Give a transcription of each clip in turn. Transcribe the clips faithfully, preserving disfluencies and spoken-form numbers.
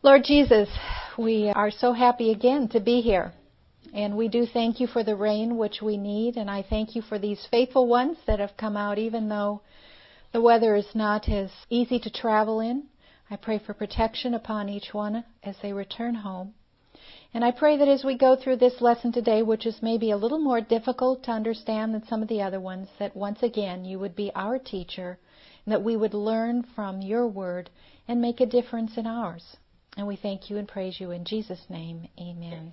Lord Jesus, we are so happy again to be here. And we do thank you for the rain which we need. And I thank you for these faithful ones that have come out even though the weather is not as easy to travel in. I pray for protection upon each one as they return home. And I pray that as we go through this lesson today, which is maybe a little more difficult to understand than some of the other ones, that once again you would be our teacher and that we would learn from your word and make a difference in ours. And we thank you and praise you in Jesus' name. Amen.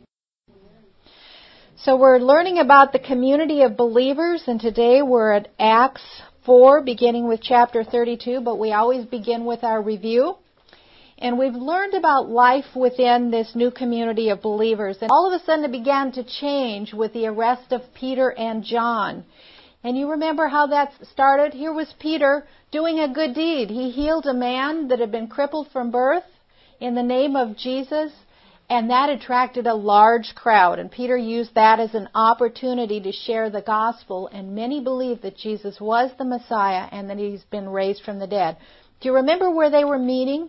So we're learning about the community of believers, and today we're at Acts four, beginning with chapter thirty-two, but we always begin with our review. And we've learned about life within this new community of believers. And all of a sudden it began to change with the arrest of Peter and John. And you remember how that started? Here was Peter doing a good deed. He healed a man that had been crippled from birth in the name of Jesus, and that attracted a large crowd. And Peter used that as an opportunity to share the gospel, and many believed that Jesus was the Messiah and that he's been raised from the dead. Do you remember where they were meeting?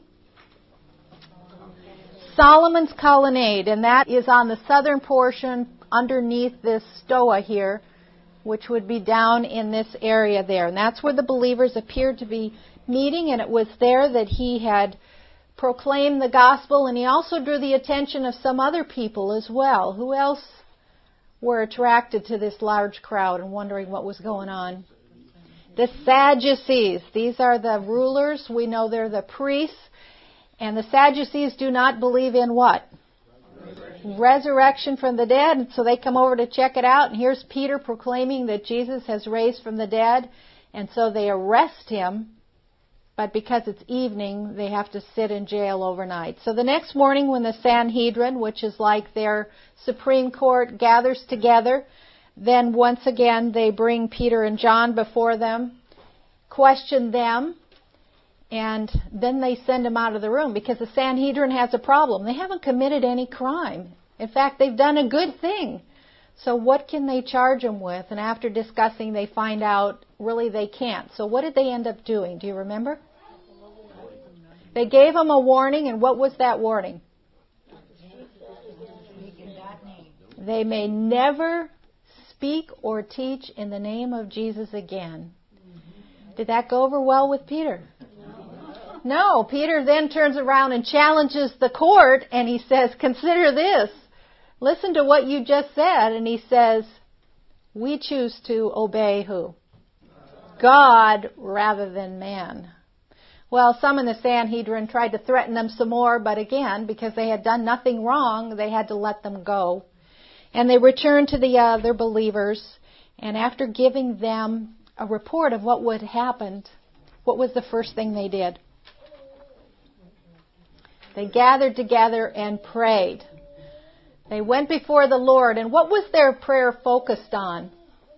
Solomon's Colonnade, and that is on the southern portion underneath this stoa here, which would be down in this area there. And that's where the believers appeared to be meeting, and it was there that he had proclaimed the gospel, and he also drew the attention of some other people as well. Who else were attracted to this large crowd and wondering what was going on? The Sadducees. These are the rulers. We know they're the priests. And the Sadducees do not believe in what? Resurrection. Resurrection from the dead. And so they come over to check it out. And here's Peter proclaiming that Jesus has raised from the dead. And so they arrest him. But because it's evening, they have to sit in jail overnight. So the next morning when the Sanhedrin, which is like their Supreme Court, gathers together, then once again they bring Peter and John before them, question them, and then they send them out of the room because the Sanhedrin has a problem. They haven't committed any crime. In fact, they've done a good thing. So what can they charge them with? And after discussing, they find out really they can't. So what did they end up doing? Do you remember? They gave them a warning, and what was that warning? They may never speak or teach in the name of Jesus again. Did that go over well with Peter? No. Peter then turns around and challenges the court, and he says, consider this. Listen to what you just said. And he says, we choose to obey who? God rather than man. Well, some in the Sanhedrin tried to threaten them some more, but again, because they had done nothing wrong, they had to let them go. And they returned to the other believers, and after giving them a report of what would happen, what was the first thing they did? They gathered together and prayed. They went before the Lord, and what was their prayer focused on?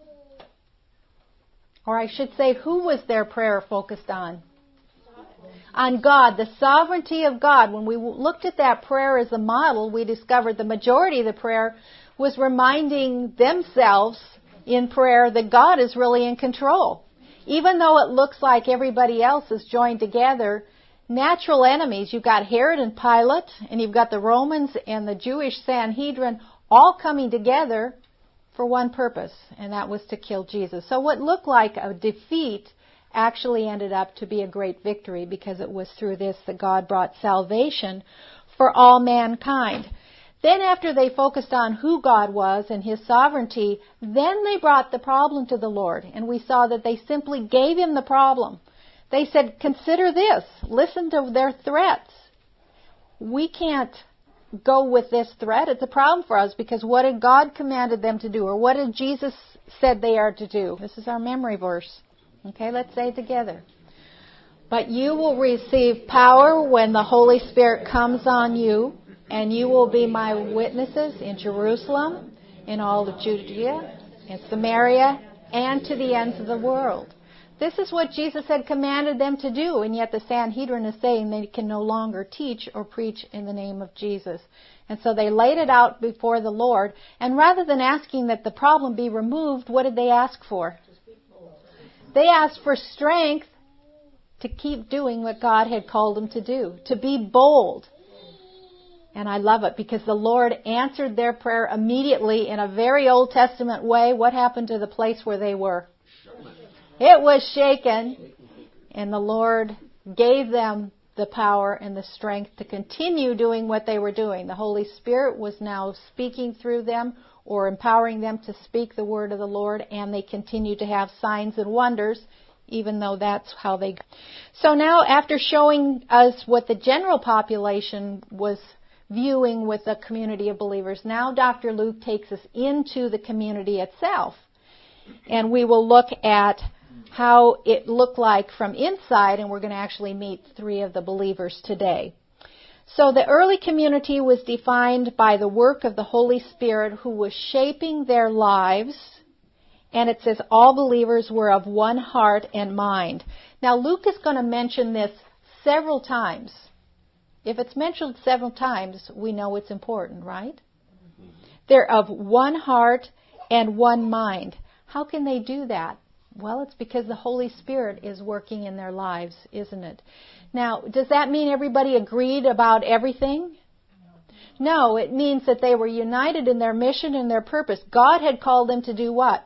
Or I should say, who was their prayer focused on? On God, the sovereignty of God. When we looked at that prayer as a model, we discovered the majority of the prayer was reminding themselves in prayer that God is really in control. Even though it looks like everybody else is joined together, natural enemies, you've got Herod and Pilate, and you've got the Romans and the Jewish Sanhedrin all coming together for one purpose, and that was to kill Jesus. So what looked like a defeat actually ended up to be a great victory, because it was through this that God brought salvation for all mankind. Then after they focused on who God was and His sovereignty, then they brought the problem to the Lord, and we saw that they simply gave Him the problem. They said, consider this. Listen to their threats. We can't go with this threat. It's a problem for us, because what did God commanded them to do? Or what did Jesus said they are to do? This is our memory verse. Okay, let's say it together. But you will receive power when the Holy Spirit comes on you, and you will be my witnesses in Jerusalem, in all of Judea, in Samaria, and to the ends of the world. This is what Jesus had commanded them to do, and yet the Sanhedrin is saying they can no longer teach or preach in the name of Jesus. And so they laid it out before the Lord, and rather than asking that the problem be removed, what did they ask for? They asked for strength to keep doing what God had called them to do, to be bold. And I love it because the Lord answered their prayer immediately in a very Old Testament way. What happened to the place where they were? It was shaken. And the Lord gave them the power and the strength to continue doing what they were doing. The Holy Spirit was now speaking through them or empowering them to speak the word of the Lord, and they continued to have signs and wonders, even though that's how they... So now, after showing us what the general population was viewing with the community of believers, now Doctor Luke takes us into the community itself. And we will look at how it looked like from inside, and we're going to actually meet three of the believers today. So the early community was defined by the work of the Holy Spirit who was shaping their lives, and it says all believers were of one heart and mind. Now Luke is going to mention this several times. If it's mentioned several times, we know it's important, right? They're of one heart and one mind. How can they do that? Well, it's because the Holy Spirit is working in their lives, isn't it? Now, does that mean everybody agreed about everything? No, it means that they were united in their mission and their purpose. God had called them to do what?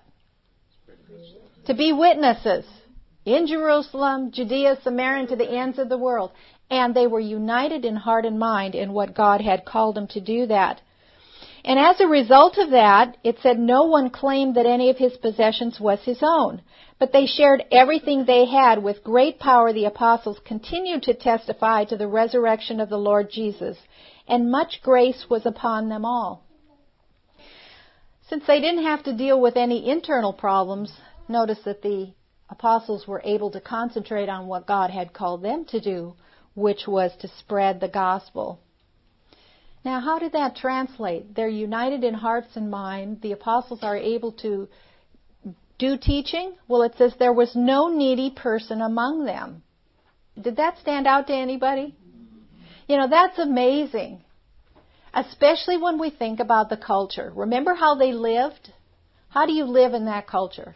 To be witnesses in Jerusalem, Judea, Samaria, and to the ends of the world. And they were united in heart and mind in what God had called them to do that. And as a result of that, it said no one claimed that any of his possessions was his own, but they shared everything they had. With great power, the apostles continued to testify to the resurrection of the Lord Jesus, and much grace was upon them all. Since they didn't have to deal with any internal problems, notice that the apostles were able to concentrate on what God had called them to do, which was to spread the gospel. Now, how did that translate? They're united in hearts and mind. The apostles are able to do teaching. Well, it says there was no needy person among them. Did that stand out to anybody? You know, that's amazing. Especially when we think about the culture. Remember how they lived? How do you live in that culture?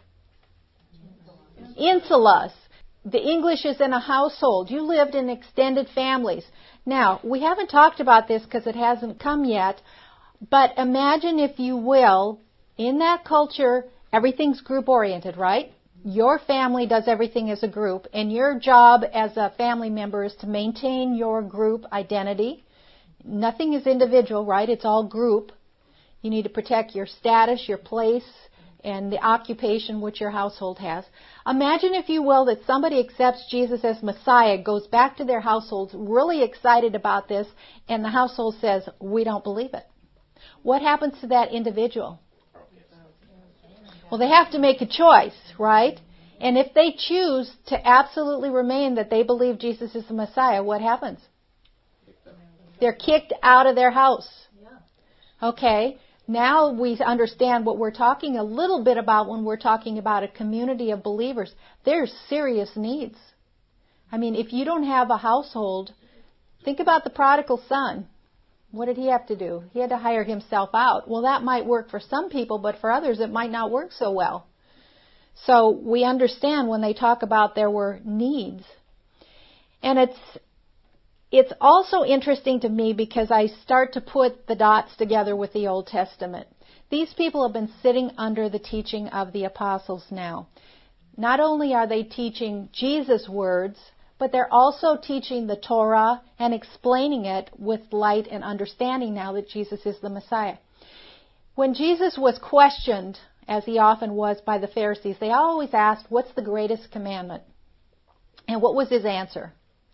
Insulas. The English is in a household. You lived in extended families. Now, we haven't talked about this because it hasn't come yet, but imagine, if you will, in that culture, everything's group-oriented, right? Your family does everything as a group, and your job as a family member is to maintain your group identity. Nothing is individual, right? It's all group. You need to protect your status, your place, and the occupation which your household has. Imagine, if you will, that somebody accepts Jesus as Messiah, goes back to their households really excited about this, and the household says, we don't believe it. What happens to that individual? Well, they have to make a choice, right? And if they choose to absolutely remain that they believe Jesus is the Messiah, what happens? They're kicked out of their house. Okay? Now we understand what we're talking a little bit about when we're talking about a community of believers. There's serious needs. I mean, if you don't have a household, think about the prodigal son. What did he have to do? He had to hire himself out. Well, that might work for some people, but for others it might not work so well. So we understand when they talk about there were needs. And it's It's also interesting to me because I start to put the dots together with the Old Testament. These people have been sitting under the teaching of the apostles now. Not only are they teaching Jesus' words, but they're also teaching the Torah and explaining it with light and understanding now that Jesus is the Messiah. When Jesus was questioned, as he often was by the Pharisees, they always asked, what's the greatest commandment? And what was his answer?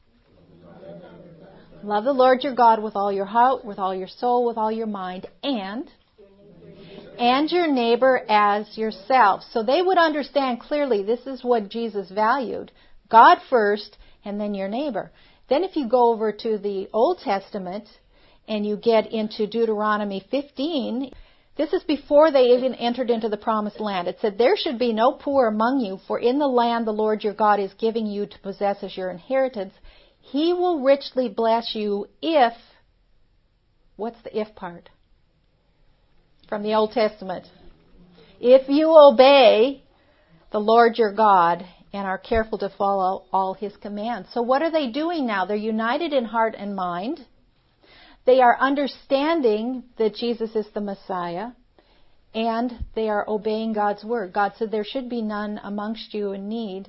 Love the Lord your God with all your heart, with all your soul, with all your mind, and and your neighbor as yourself. So they would understand clearly this is what Jesus valued. God first, and then your neighbor. Then if you go over to the Old Testament and you get into Deuteronomy fifteen, this is before they even entered into the promised land. It said, there should be no poor among you, for in the land the Lord your God is giving you to possess as your inheritance, He will richly bless you if, what's the if part? From the Old Testament. If you obey the Lord your God and are careful to follow all His commands. So what are they doing now? They're united in heart and mind. They are understanding that Jesus is the Messiah, and they are obeying God's word. God said there should be none amongst you in need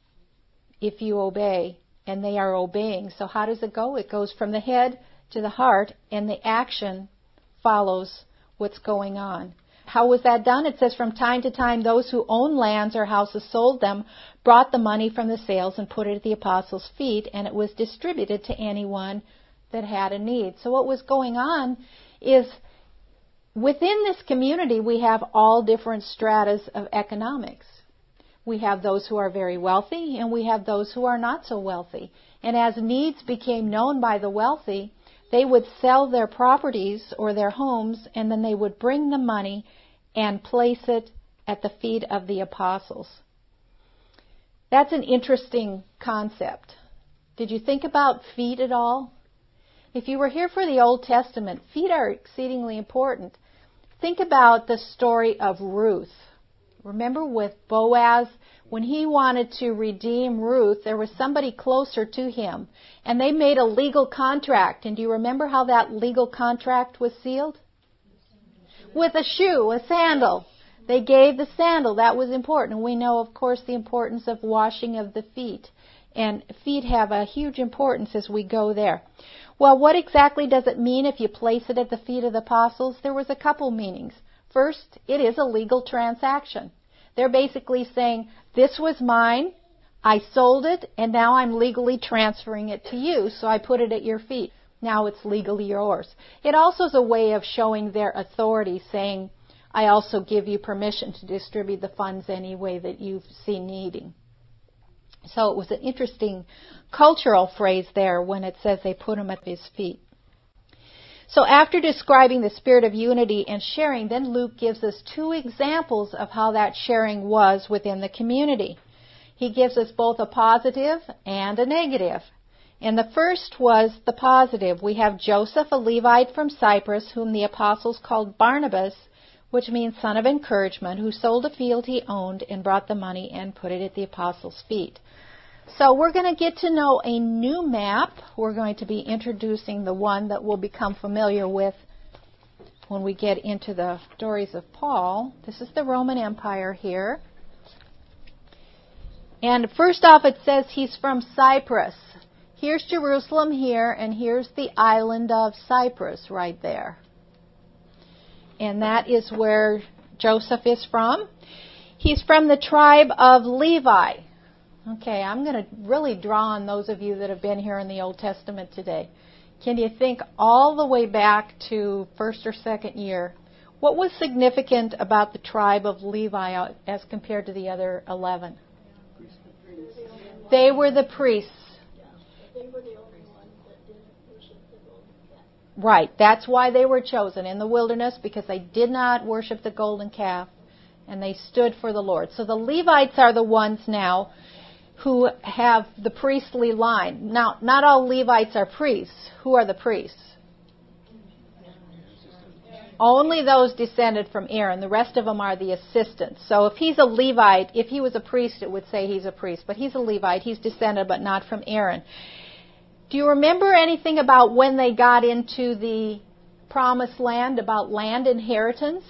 if you obey, and they are obeying. So how does it go? It goes from the head to the heart, and the action follows what's going on. How was that done? It says, from time to time, those who owned lands or houses sold them, brought the money from the sales and put it at the apostles' feet, and it was distributed to anyone that had a need. So what was going on is, within this community, we have all different stratas of economics. We have those who are very wealthy, and we have those who are not so wealthy. And as needs became known by the wealthy, they would sell their properties or their homes, and then they would bring the money and place it at the feet of the apostles. That's an interesting concept. Did you think about feet at all? If you were here for the Old Testament, feet are exceedingly important. Think about the story of Ruth. Remember with Boaz, when he wanted to redeem Ruth, there was somebody closer to him, and they made a legal contract. And do you remember how that legal contract was sealed? With a shoe, a sandal. They gave the sandal. That was important. And we know, of course, the importance of washing of the feet. And feet have a huge importance as we go there. Well, what exactly does it mean if you place it at the feet of the apostles? There was a couple meanings. First, it is a legal transaction. They're basically saying, this was mine, I sold it, and now I'm legally transferring it to you, so I put it at your feet. Now it's legally yours. It also is a way of showing their authority, saying, I also give you permission to distribute the funds any way that you see needing. So it was an interesting cultural phrase there when it says they put him at his feet. So after describing the spirit of unity and sharing, then Luke gives us two examples of how that sharing was within the community. He gives us both a positive and a negative. And the first was the positive. We have Joseph, a Levite from Cyprus, whom the apostles called Barnabas, which means son of encouragement, who sold a field he owned and brought the money and put it at the apostles' feet. So we're going to get to know a new map. We're going to be introducing the one that we'll become familiar with when we get into the stories of Paul. This is the Roman Empire here. And first off, it says he's from Cyprus. Here's Jerusalem here, and here's the island of Cyprus right there. And that is where Joseph is from. He's from the tribe of Levi. Okay, I'm going to really draw on those of you that have been here in the Old Testament today. Can you think all the way back to first or second year? What was significant about the tribe of Levi as compared to the other eleven? They were the priests. They were the only ones that didn't worship the golden calf. Right, that's why they were chosen in the wilderness, because they did not worship the golden calf, and they stood for the Lord. So the Levites are the ones now who have the priestly line. Now, not all Levites are priests. Who are the priests? Only those descended from Aaron. The rest of them are the assistants. So if he's a Levite, if he was a priest, it would say he's a priest. But he's a Levite. He's descended, but not from Aaron. Do you remember anything about when they got into the promised land, about land inheritance?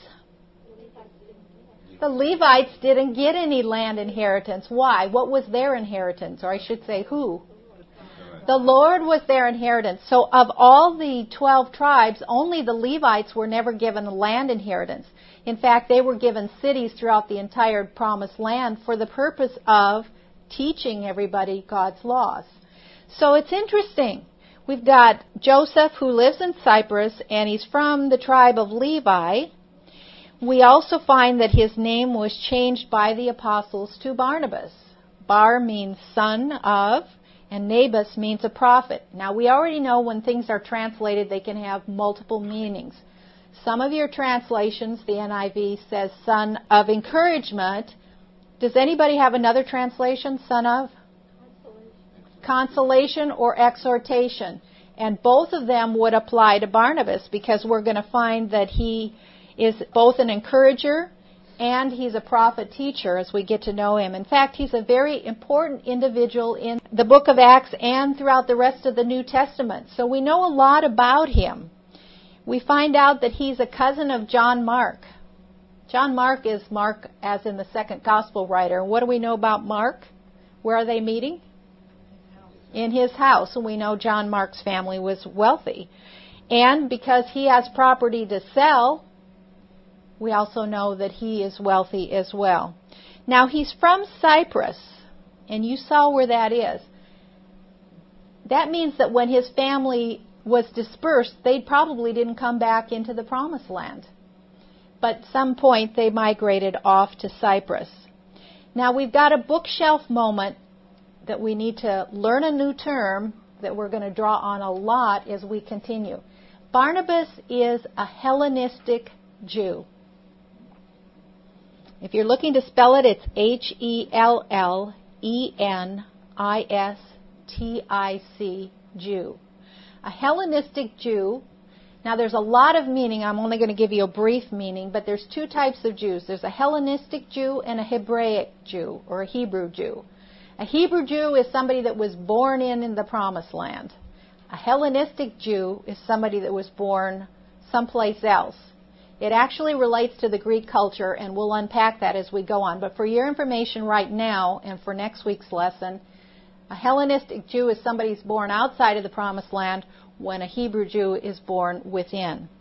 The Levites didn't get any land inheritance. Why? What was their inheritance? Or I should say, who? The Lord was their inheritance. So of all the twelve tribes, only the Levites were never given a land inheritance. In fact, they were given cities throughout the entire promised land for the purpose of teaching everybody God's laws. So it's interesting. We've got Joseph, who lives in Cyprus, and he's from the tribe of Levi. We also find that his name was changed by the apostles to Barnabas. Bar means son of, and Nabas means a prophet. Now, we already know when things are translated, they can have multiple meanings. Some of your translations, the N I V says son of encouragement. Does anybody have another translation, son of? Consolation. Consolation or exhortation. And both of them would apply to Barnabas, because we're going to find that he is both an encourager and he's a prophet teacher as we get to know him. In fact, he's a very important individual in the book of Acts and throughout the rest of the New Testament. So we know a lot about him. We find out that he's a cousin of John Mark. John Mark is Mark as in the second gospel writer. What do we know about Mark? Where are they meeting? In his house. And we know John Mark's family was wealthy. And because he has property to sell, we also know that he is wealthy as well. Now, he's from Cyprus, and you saw where that is. That means that when his family was dispersed, they probably didn't come back into the Promised Land. But at some point, they migrated off to Cyprus. Now, we've got a bookshelf moment that we need to learn a new term that we're going to draw on a lot as we continue. Barnabas is a Hellenistic Jew. If you're looking to spell it, it's H E L L E N I S T I C, Jew. A Hellenistic Jew. Now, there's a lot of meaning. I'm only going to give you a brief meaning, but there's two types of Jews. There's a Hellenistic Jew and a Hebraic Jew, or a Hebrew Jew. A Hebrew Jew is somebody that was born in, in the Promised Land. A Hellenistic Jew is somebody that was born someplace else. It actually relates to the Greek culture, and we'll unpack that as we go on. But for your information right now and for next week's lesson, a Hellenistic Jew is somebody who's born outside of the Promised Land, when a Hebrew Jew is born within.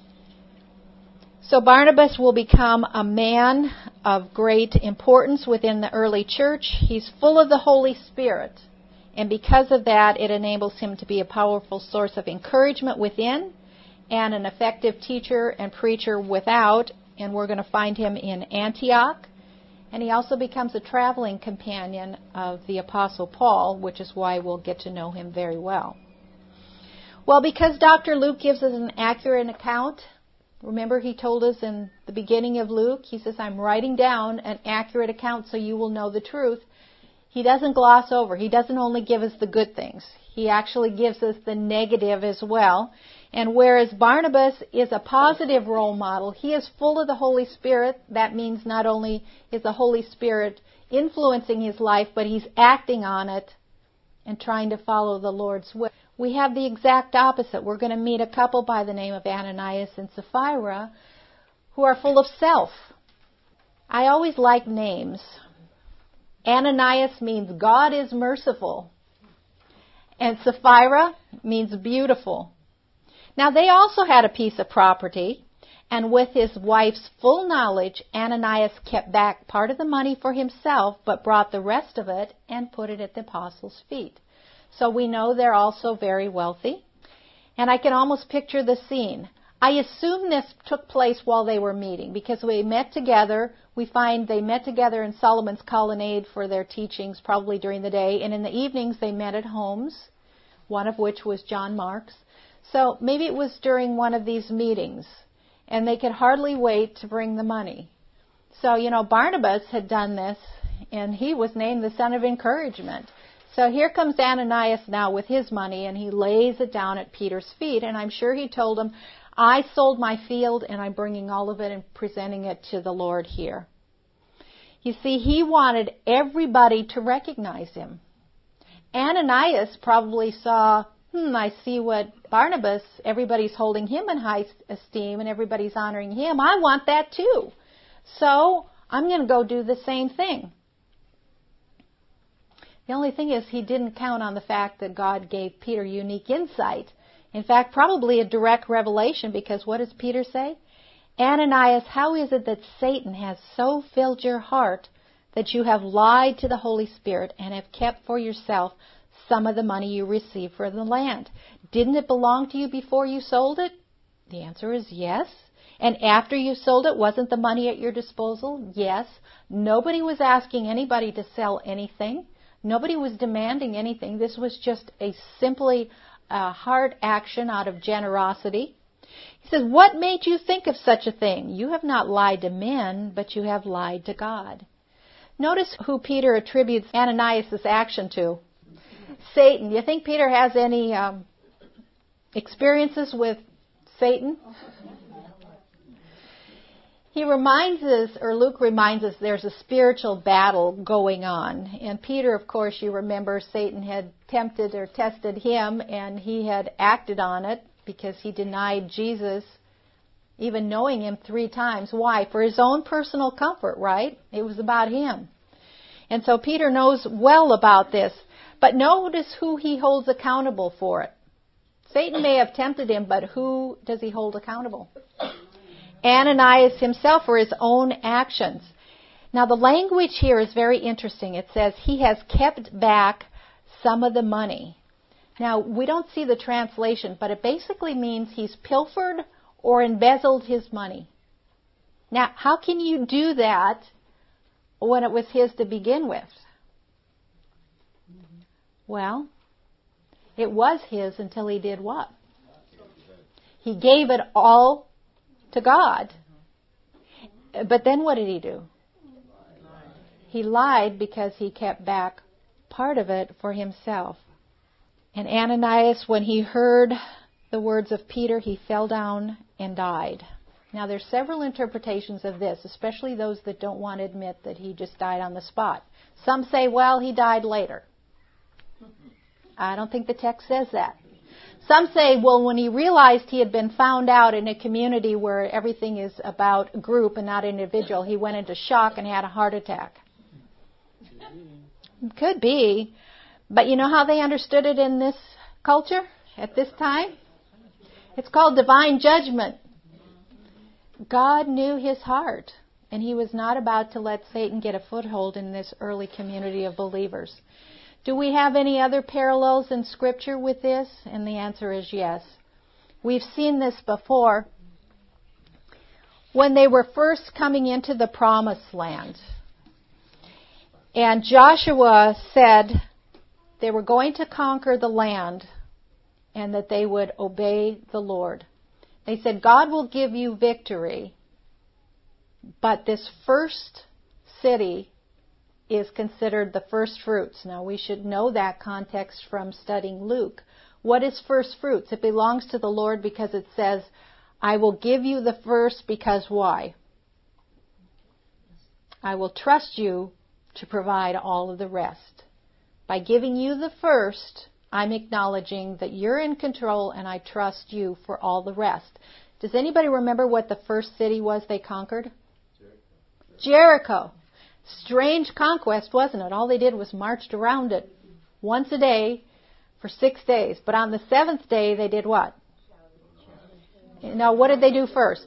So Barnabas will become a man of great importance within the early church. He's full of the Holy Spirit, and because of that, it enables him to be a powerful source of encouragement within and an effective teacher and preacher without, and we're going to find him in Antioch. And he also becomes a traveling companion of the Apostle Paul, which is why we'll get to know him very well. Well, because Doctor Luke gives us an accurate account, remember he told us in the beginning of Luke, he says, I'm writing down an accurate account so you will know the truth. He doesn't gloss over. He doesn't only give us the good things. He actually gives us the negative as well. And whereas Barnabas is a positive role model, he is full of the Holy Spirit. That means not only is the Holy Spirit influencing his life, but he's acting on it and trying to follow the Lord's will. We have the exact opposite. We're going to meet a couple by the name of Ananias and Sapphira who are full of self. I always like names. Ananias means God is merciful, and Sapphira means beautiful. Now, they also had a piece of property, and with his wife's full knowledge, Ananias kept back part of the money for himself, but brought the rest of it and put it at the apostles' feet. So we know they're also very wealthy. And I can almost picture the scene. I assume this took place while they were meeting, because we met together. We find they met together in Solomon's colonnade for their teachings, probably during the day. And in the evenings, they met at homes, one of which was John Mark's. So maybe it was during one of these meetings, and they could hardly wait to bring the money. So, you know, Barnabas had done this, and he was named the son of encouragement. So here comes Ananias now with his money, and he lays it down at Peter's feet, and I'm sure he told him, I sold my field, and I'm bringing all of it and presenting it to the Lord here. You see, he wanted everybody to recognize him. Ananias probably saw, hmm, I see what Barnabas, everybody's holding him in high esteem, and everybody's honoring him. I want that too. So I'm going to go do the same thing. The only thing is he didn't count on the fact that God gave Peter unique insight. In fact, probably a direct revelation, because what does Peter say? Ananias, how is it that Satan has so filled your heart that you have lied to the Holy Spirit and have kept for yourself some of the money you received for the land? Didn't it belong to you before you sold it? The answer is yes. And after you sold it, wasn't the money at your disposal? Yes. Nobody was asking anybody to sell anything. Nobody was demanding anything. This was just a simply a heart action out of generosity. He says, what made you think of such a thing? You have not lied to men, but you have lied to God. Notice who Peter attributes Ananias' action to. Satan. You think Peter has any um, experiences with Satan? He reminds us, or Luke reminds us, there's a spiritual battle going on. And Peter, of course, you remember, Satan had tempted or tested him, and he had acted on it because he denied Jesus, even knowing him three times. Why? For his own personal comfort, right? It was about him. And so Peter knows well about this. But notice who he holds accountable for it. Satan may have tempted him, but who does he hold accountable? Ananias himself for his own actions. Now the language here is very interesting. It says he has kept back some of the money. Now we don't see the translation, but it basically means he's pilfered or embezzled his money. Now how can you do that when it was his to begin with? Well, it was his until he did what? He gave it all to God. But then what did he do? He lied because he kept back part of it for himself. And Ananias, when he heard the words of Peter, he fell down and died. Now there's several interpretations of this, especially those that don't want to admit that he just died on the spot. Some say, well, he died later. I don't think the text says that. Some say, well, when he realized he had been found out in a community where everything is about group and not individual, he went into shock and had a heart attack. Could be. But you know how they understood it in this culture at this time? It's called divine judgment. God knew his heart, and he was not about to let Satan get a foothold in this early community of believers. Do we have any other parallels in Scripture with this? And the answer is yes. We've seen this before. When they were first coming into the Promised Land, and Joshua said they were going to conquer the land and that they would obey the Lord. They said, God will give you victory, but this first city is considered the first fruits. Now, we should know that context from studying Luke. What is first fruits? It belongs to the Lord because it says, I will give you the first because why? I will trust you to provide all of the rest. By giving you the first, I'm acknowledging that you're in control and I trust you for all the rest. Does anybody remember what the first city was they conquered? Jericho. Jericho. Strange conquest, wasn't it? All they did was marched around it once a day for six days. But on the seventh day, they did what? Now, what did they do first?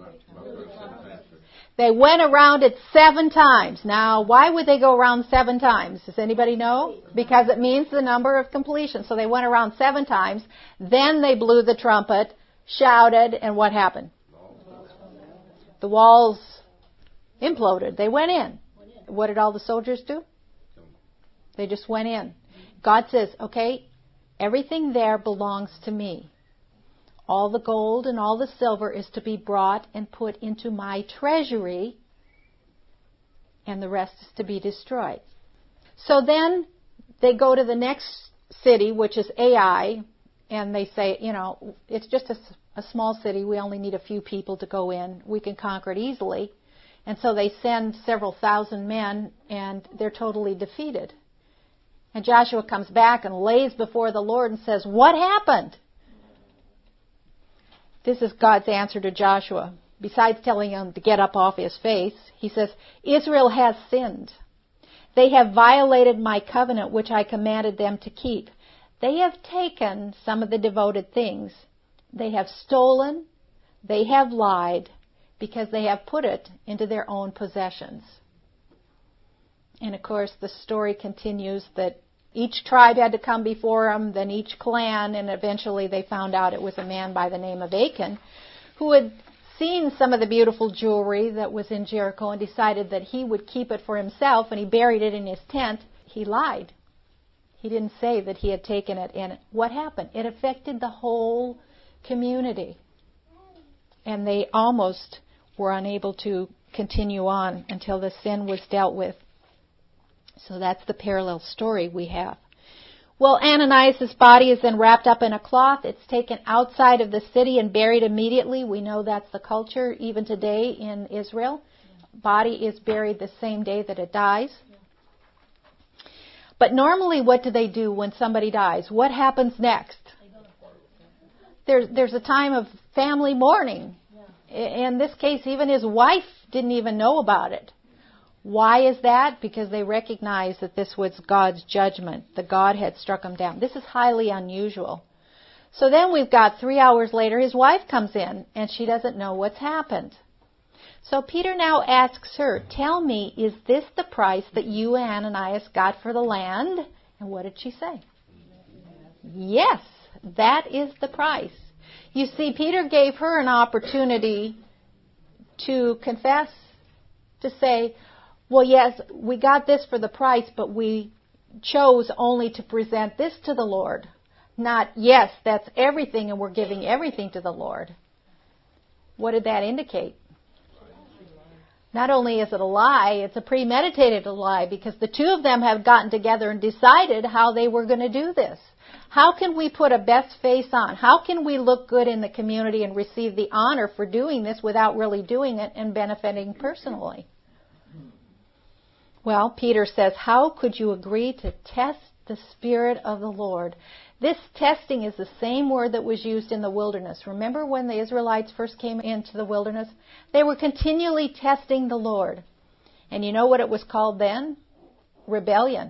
They went around it seven times. Now, why would they go around seven times? Does anybody know? Because it means the number of completion. So they went around seven times. Then they blew the trumpet, shouted, and what happened? The walls imploded. They went in. What did all the soldiers do? They just went in. God says, okay, everything there belongs to me. All the gold and all the silver is to be brought and put into my treasury, and the rest is to be destroyed. So then they go to the next city, which is Ai, and they say, you know, it's just a, a small city. We only need a few people to go in. We can conquer it easily. And so they send several thousand men, and they're totally defeated. And Joshua comes back and lays before the Lord and says, what happened? This is God's answer to Joshua. Besides telling him to get up off his face, he says, Israel has sinned. They have violated my covenant which I commanded them to keep. They have taken some of the devoted things. They have stolen. They have lied, because they have put it into their own possessions. And of course, the story continues that each tribe had to come before them, then each clan, and eventually they found out it was a man by the name of Achan who had seen some of the beautiful jewelry that was in Jericho and decided that he would keep it for himself, and he buried it in his tent. He lied. He didn't say that he had taken it. And what happened? It affected the whole community. And they almost were unable to continue on until the sin was dealt with. So that's the parallel story we have. Well, Ananias' body is then wrapped up in a cloth. It's taken outside of the city and buried immediately. We know that's the culture even today in Israel. Body is buried the same day that it dies. But normally what do they do when somebody dies? What happens next? There's, there's a time of family mourning. In this case, even his wife didn't even know about it. Why is that? Because they recognized that this was God's judgment, that God had struck him down. This is highly unusual. So then we've got three hours later, his wife comes in, and she doesn't know what's happened. So Peter now asks her, tell me, is this the price that you, Ananias, got for the land? And what did she say? Yes, that is the price. You see, Peter gave her an opportunity to confess, to say, well, yes, we got this for the price, but we chose only to present this to the Lord. Not, yes, that's everything and we're giving everything to the Lord. What did that indicate? Not only is it a lie, it's a premeditated lie, because the two of them have gotten together and decided how they were going to do this. How can we put a best face on? How can we look good in the community and receive the honor for doing this without really doing it and benefiting personally? Well, Peter says, how could you agree to test the Spirit of the Lord? This testing is the same word that was used in the wilderness. Remember when the Israelites first came into the wilderness? They were continually testing the Lord. And you know what it was called then? Rebellion.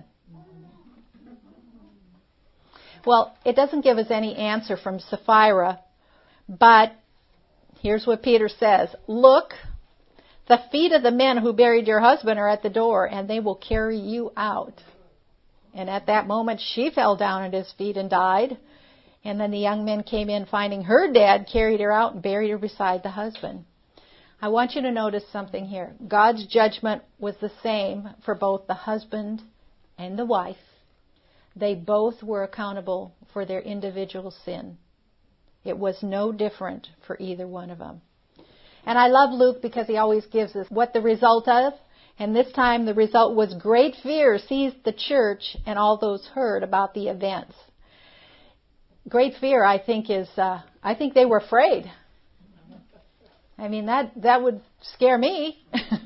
Well, it doesn't give us any answer from Sapphira, but here's what Peter says. Look, the feet of the men who buried your husband are at the door, and they will carry you out. And at that moment, she fell down at his feet and died. And then the young men came in, finding her dead, carried her out and buried her beside the husband. I want you to notice something here. God's judgment was the same for both the husband and the wife. They both were accountable for their individual sin. It was no different for either one of them. And I love Luke because he always gives us what the result of. And this time the result was great fear seized the church and all those heard about the events. Great fear, I think, is, uh, I think they were afraid. I mean, that, that would scare me.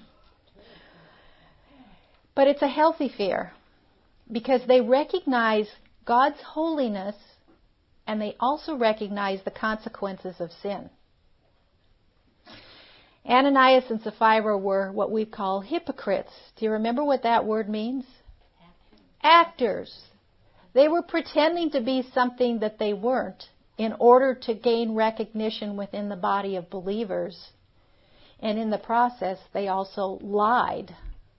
But it's a healthy fear because they recognize God's holiness and they also recognize the consequences of sin. Ananias and Sapphira were what we call hypocrites. Do you remember what that word means? Actors. They were pretending to be something that they weren't in order to gain recognition within the body of believers. And in the process, they also lied.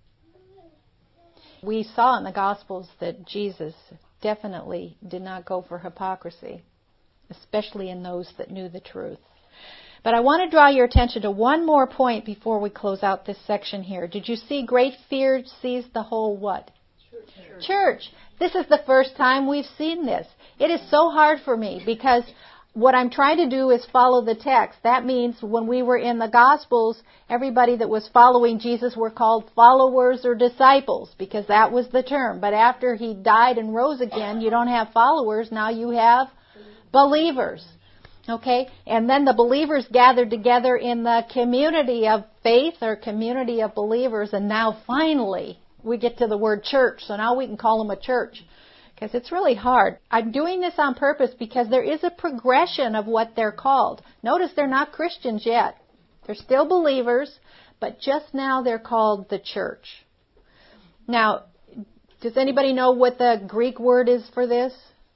We saw in the Gospels that Jesus definitely did not go for hypocrisy, especially in those that knew the truth. But I want to draw your attention to one more point before we close out this section here. Did you see great fear seized the whole what? Church. Church. This is the first time we've seen this. It is so hard for me because what I'm trying to do is follow the text. That means when we were in the Gospels, everybody that was following Jesus were called followers or disciples because that was the term. But after he died and rose again, you don't have followers. Now you have believers. Okay? And then the believers gathered together in the community of faith or community of believers. And now finally we get to the word church. So now we can call them a church. Because it's really hard. I'm doing this on purpose because there is a progression of what they're called. Notice they're not Christians yet. They're still believers, but just now they're called the church. Now, does anybody know what the Greek word is for this?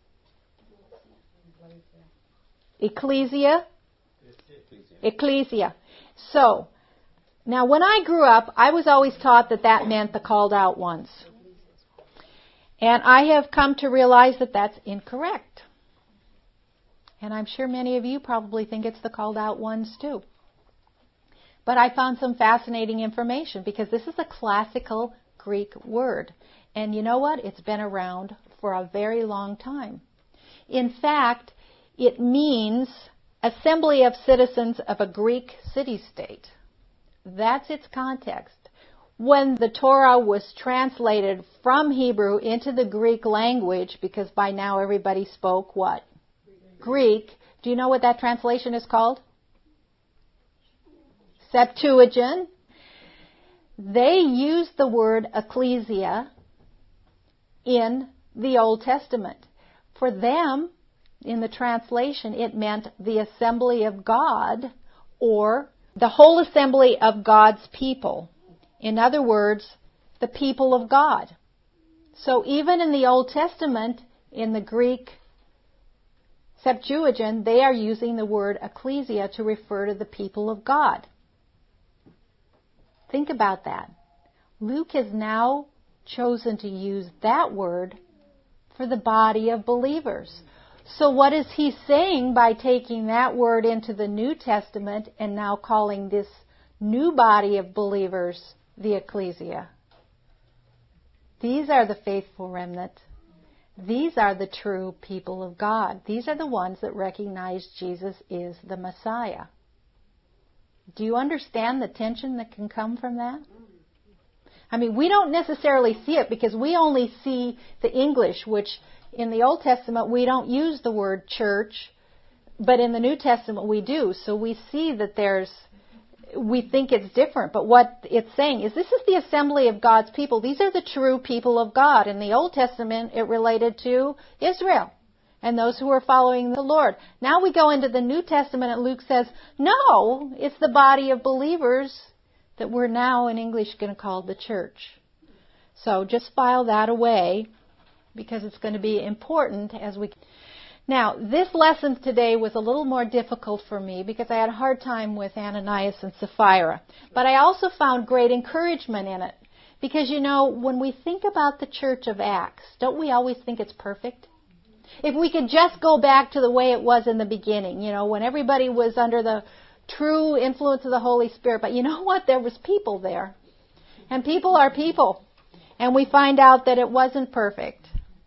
Ecclesia? Ecclesia. So, now when I grew up, I was always taught that that meant the called out ones. And I have come to realize that that's incorrect. And I'm sure many of you probably think it's the called out ones too. But I found some fascinating information because this is a classical Greek word. And you know what? It's been around for a very long time. In fact, it means assembly of citizens of a Greek city-state. That's its context. when the Torah was translated from Hebrew into the Greek language, because by now everybody spoke what? Greek. Do you know what that translation is called? Septuagint. They used the word ecclesia in the Old Testament. For them, in the translation, it meant the assembly of God, or the whole assembly of God's people. In other words, the people of God. So even in the Old Testament, in the Greek Septuagint, they are using the word ecclesia to refer to the people of God. Think about that. Luke has now chosen to use that word for the body of believers. So what is he saying by taking that word into the New Testament and now calling this new body of believers the ecclesia? These are the faithful remnant. These are the true people of God. These are the ones that recognize Jesus is the Messiah. Do you understand the tension that can come from that? I mean, we don't necessarily see it because we only see the English, which in the Old Testament we don't use the word church, but in the New Testament we do. So we see that there's, we think it's different. But what it's saying is this is the assembly of God's people. These are the true people of God. In the Old Testament it related to Israel and those who were following the Lord. Now we go into the New Testament and Luke says, no, it's the body of believers that we're now in English going to call the church. So just file that away because it's going to be important as we... Now, this lesson today was a little more difficult for me because I had a hard time with Ananias and Sapphira. But I also found great encouragement in it. Because, you know, when we think about the church of Acts, don't we always think it's perfect? If we could just go back to the way it was in the beginning, you know, when everybody was under the true influence of the Holy Spirit. But you know what? There was people there. And people are people. And we find out that it wasn't perfect.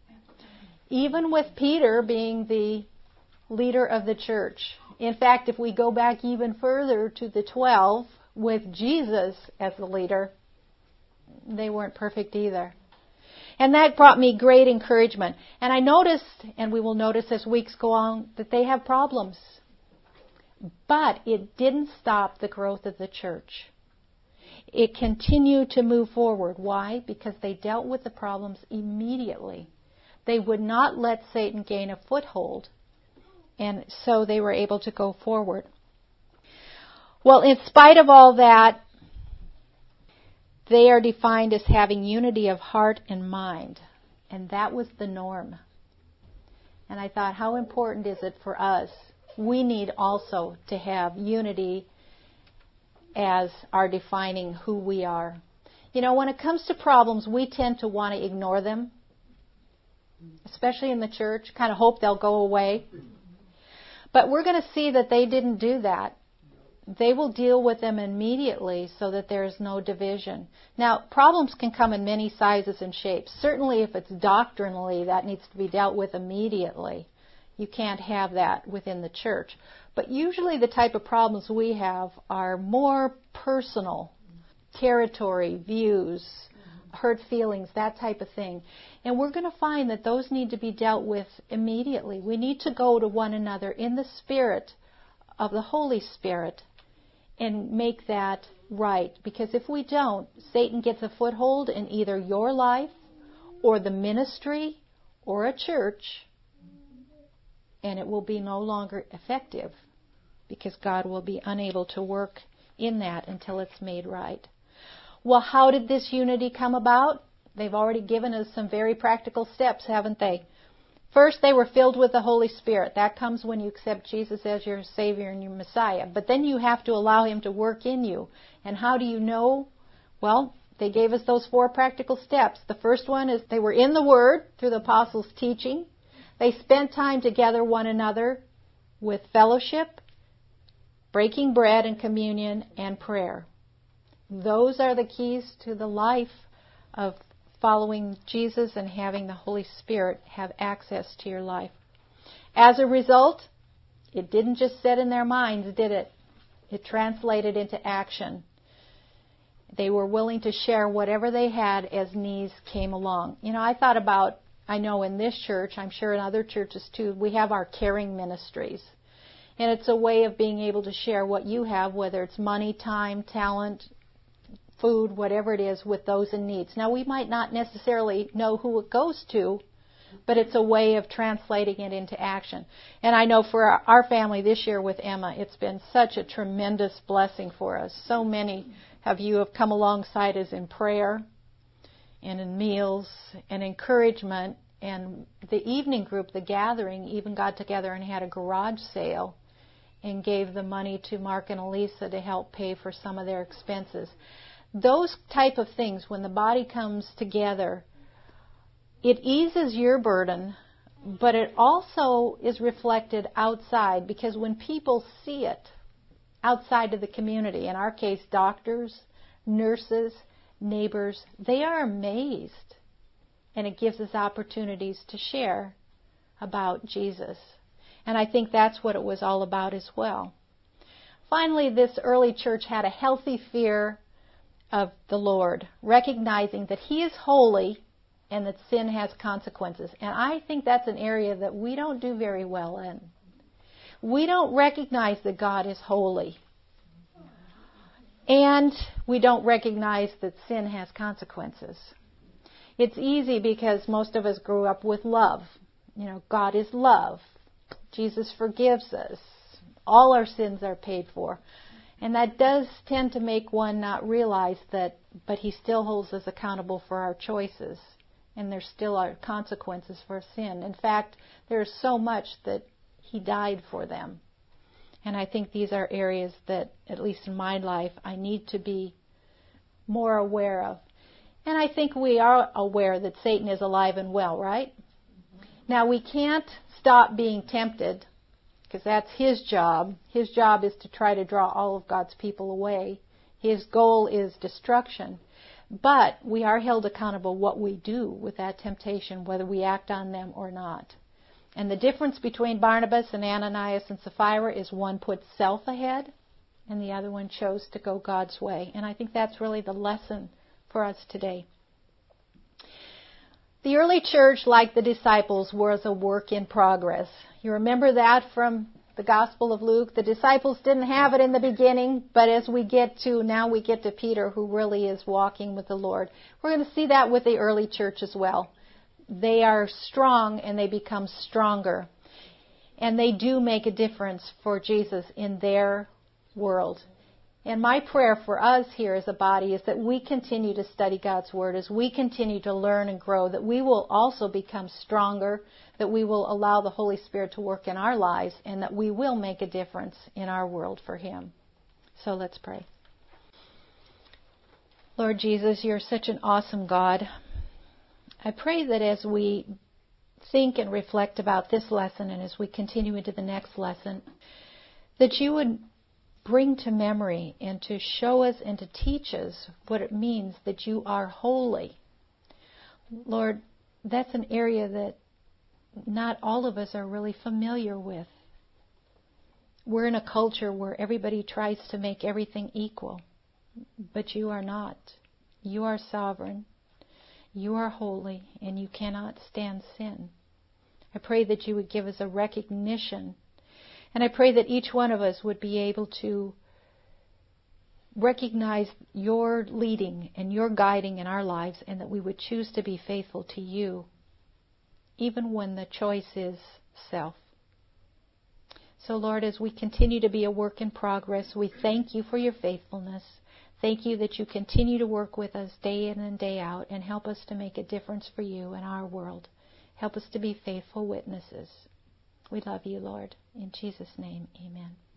Even with Peter being the leader of the church. In fact, if we go back even further to the twelve, with Jesus as the leader, they weren't perfect either. And that brought me great encouragement. And I noticed, and we will notice as weeks go on, that they have problems. But it didn't stop the growth of the church. It continued to move forward. Why? Because they dealt with the problems immediately. They would not let Satan gain a foothold. And so they were able to go forward. Well, in spite of all that, they are defined as having unity of heart and mind. And that was the norm. And I thought, how important is it for us? We need also to have unity as our defining who we are. You know, when it comes to problems, we tend to want to ignore them. Especially in the church, kind of hope they'll go away. But we're going to see that they didn't do that. They will deal with them immediately so that there is no division. Now, problems can come in many sizes and shapes. Certainly if it's doctrinally, that needs to be dealt with immediately. You can't have that within the church. But usually the type of problems we have are more personal, territory, views, hurt feelings, that type of thing. And we're going to find that those need to be dealt with immediately. We need to go to one another in the spirit of the Holy Spirit and make that right. Because if we don't, Satan gets a foothold in either your life or the ministry or a church, and it will be no longer effective because God will be unable to work in that until it's made right. Well, how did this unity come about? They've already given us some very practical steps, haven't they? First, they were filled with the Holy Spirit. That comes when you accept Jesus as your Savior and your Messiah. But then you have to allow Him to work in you. And how do you know? Well, they gave us those four practical steps. The first one is they were in the Word through the apostles' teaching. They spent time together one another with fellowship, breaking bread and communion, and prayer. Those are the keys to the life of following Jesus and having the Holy Spirit have access to your life. As a result, it didn't just sit in their minds, did it? It translated into action. They were willing to share whatever they had as needs came along. You know, I thought about, I know in this church, I'm sure in other churches too, we have our caring ministries. And it's a way of being able to share what you have, whether it's money, time, talent, food, whatever it is, with those in needs. Now, we might not necessarily know who it goes to, but it's a way of translating it into action. And I know for our family this year with Emma, it's been such a tremendous blessing for us. So many of you have come alongside us in prayer and in meals and encouragement. And the evening group, the gathering, even got together and had a garage sale and gave the money to Mark and Elisa to help pay for some of their expenses. Those type of things, when the body comes together, it eases your burden, but it also is reflected outside, because when people see it outside of the community, in our case doctors, nurses, neighbors, they are amazed. And it gives us opportunities to share about Jesus. And I think that's what it was all about as well. Finally, this early church had a healthy fear of the Lord, recognizing that He is holy and that sin has consequences. And I think that's an area that we don't do very well in. We don't recognize that God is holy. And we don't recognize that sin has consequences. It's easy because most of us grew up with love. You know, God is love. Jesus forgives us. All our sins are paid for. And that does tend to make one not realize that, but He still holds us accountable for our choices. And there still are consequences for sin. In fact, there's so much that He died for them. And I think these are areas that, at least in my life, I need to be more aware of. And I think we are aware that Satan is alive and well, right? Now, we can't stop being tempted, because that's his job. His job is to try to draw all of God's people away. His goal is destruction. But we are held accountable what we do with that temptation, whether we act on them or not. And the difference between Barnabas and Ananias and Sapphira is one put self ahead and the other one chose to go God's way. And I think that's really the lesson for us today. The early church, like the disciples, was a work in progress. You remember that from the Gospel of Luke? The disciples didn't have it in the beginning, but as we get to, now we get to Peter, who really is walking with the Lord. We're going to see that with the early church as well. They are strong and they become stronger. And they do make a difference for Jesus in their world. And my prayer for us here as a body is that we continue to study God's Word, as we continue to learn and grow, that we will also become stronger, that we will allow the Holy Spirit to work in our lives, and that we will make a difference in our world for Him. So let's pray. Lord Jesus, You're such an awesome God. I pray that as we think and reflect about this lesson, and as we continue into the next lesson, that You would bring to memory and to show us and to teach us what it means that You are holy. Lord, that's an area that not all of us are really familiar with. We're in a culture where everybody tries to make everything equal, but You are not. You are sovereign. You are holy, and You cannot stand sin. I pray that You would give us a recognition. And I pray that each one of us would be able to recognize Your leading and Your guiding in our lives, and that we would choose to be faithful to You, even when the choice is self. So, Lord, as we continue to be a work in progress, we thank You for Your faithfulness. Thank You that You continue to work with us day in and day out and help us to make a difference for You in our world. Help us to be faithful witnesses. We love You, Lord. In Jesus' name, amen.